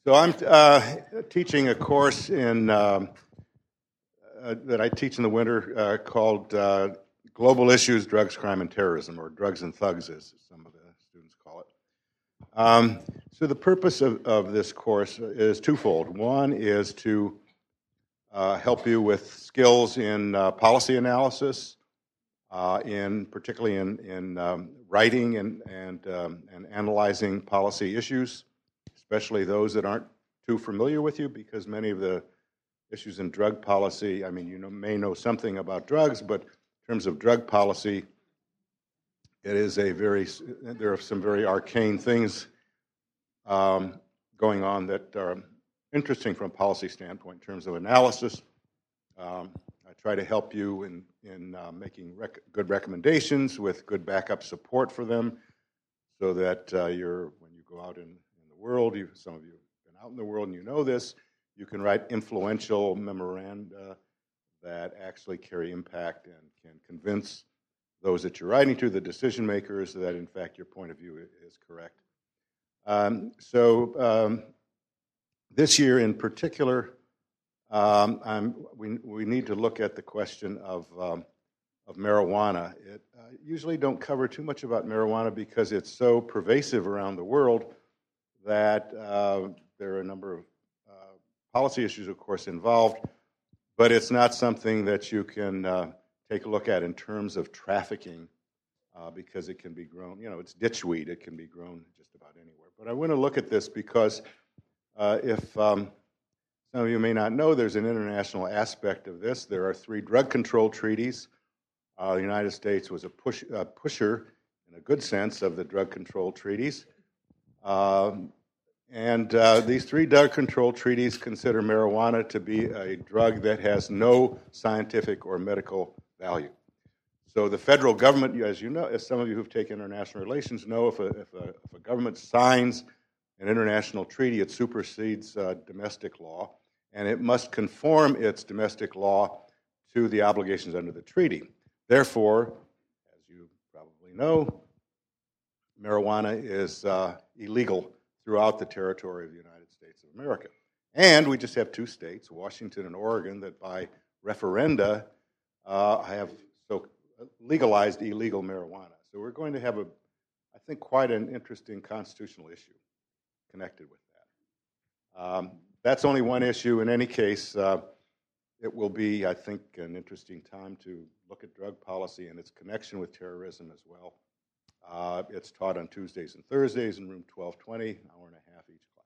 So I'm teaching a course that I teach in the winter called Global Issues, Drugs, Crime, and Terrorism, or Drugs and Thugs, as some of the students call it. So the purpose of this course is twofold. One is to help you with skills in policy analysis, particularly in writing and analyzing policy issues, especially those that aren't too familiar with you, because many of the issues in drug policy, I mean, you may know something about drugs, but in terms of drug policy, there are some very arcane things going on that are interesting from a policy standpoint in terms of analysis. I try to help you in making good recommendations with good backup support for them, so that when you go out in the world, some of you have been out in the world and you know this, you can write influential memoranda that actually carry impact and can convince those that you're writing to, the decision makers, that in fact your point of view is correct. This year in particular, we need to look at the question of marijuana. Usually don't cover too much about marijuana because it's so pervasive around the world that there are a number of policy issues, of course, involved, but it's not something that you can take a look at in terms of trafficking because it can be grown, it's ditchweed, it can be grown just about anywhere. But I want to look at this because if some of you may not know, there's an international aspect of this. There are 3 drug control treaties. The United States was a pusher, in a good sense, of the drug control treaties. These 3 drug control treaties consider marijuana to be a drug that has no scientific or medical value. So the federal government, as you know, as some of you who've taken international relations know, if a government signs an international treaty, it supersedes domestic law, and it must conform its domestic law to the obligations under the treaty. Therefore, as you probably know, marijuana is illegal throughout the territory of the United States of America. And we just have 2 states, Washington and Oregon, that by referenda have legalized illegal marijuana. So we're going to have I think, quite an interesting constitutional issue connected with that. That's only one issue. In any case, it will be, I think, an interesting time to look at drug policy and its connection with terrorism as well. It's taught on Tuesdays and Thursdays in room 1220, an hour and a half each